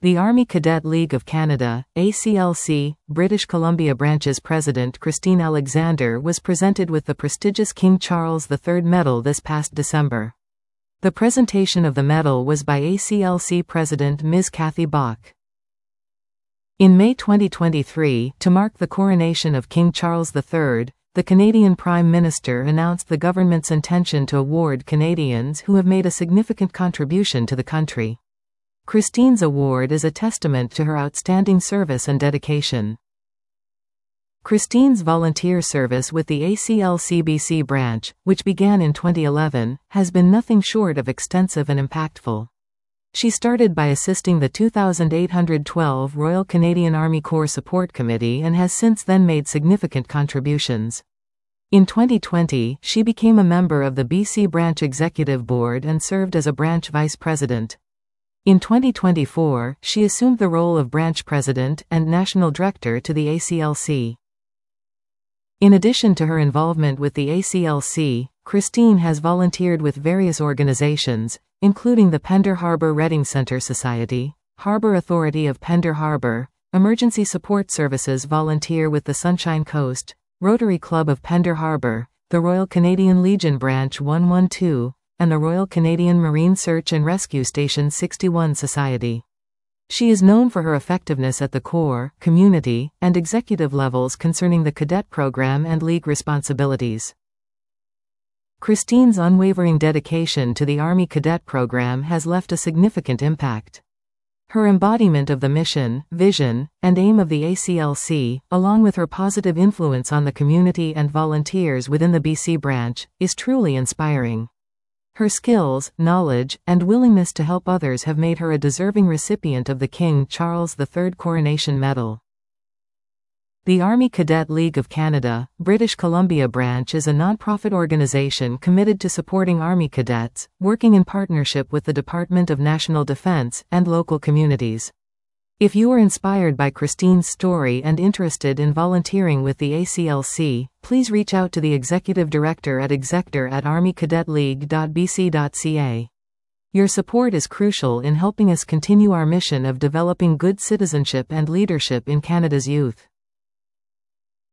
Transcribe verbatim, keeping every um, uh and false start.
The Army Cadet League of Canada, A C L C, British Columbia branch's president Christine Alexander was presented with the prestigious King Charles the third Medal this past December. The presentation of the medal was by A C L C President Miz Kathy Bach. In May twenty twenty-three, to mark the coronation of King Charles the third, the Canadian Prime Minister announced the government's intention to award Canadians who have made a significant contribution to the country. Christine's award is a testament to her outstanding service and dedication. Christine's volunteer service with the A C L C B C branch, which began in twenty eleven, has been nothing short of extensive and impactful. She started by assisting the two thousand eight hundred twelve Royal Canadian Army Corps Support Committee and has since then made significant contributions. In twenty twenty, she became a member of the B C Branch Executive Board and served as a branch vice president. In twenty twenty-four, she assumed the role of branch president and national director to the A C L C. In addition to her involvement with the A C L C, Christine has volunteered with various organizations, including the Pender Harbour Reading Centre Society, Harbour Authority of Pender Harbour, Emergency Support Services volunteer with the Sunshine Coast, Rotary Club of Pender Harbour, the Royal Canadian Legion Branch one one two, and the Royal Canadian Marine Search and Rescue Station sixty-one Society. She is known for her effectiveness at the Corps, community, and executive levels concerning the cadet program and league responsibilities. Christine's unwavering dedication to the Army Cadet program has left a significant impact. Her embodiment of the mission, vision, and aim of the A C L C, along with her positive influence on the community and volunteers within the B C branch, is truly inspiring. Her skills, knowledge, and willingness to help others have made her a deserving recipient of the King Charles the third Coronation Medal. The Army Cadet League of Canada, British Columbia branch is a non-profit organization committed to supporting Army cadets, working in partnership with the Department of National Defence and local communities. If you are inspired by Christine's story and interested in volunteering with the A C L C, please reach out to the Executive Director at exector at army cadet league dot b c dot c a. Your support is crucial in helping us continue our mission of developing good citizenship and leadership in Canada's youth.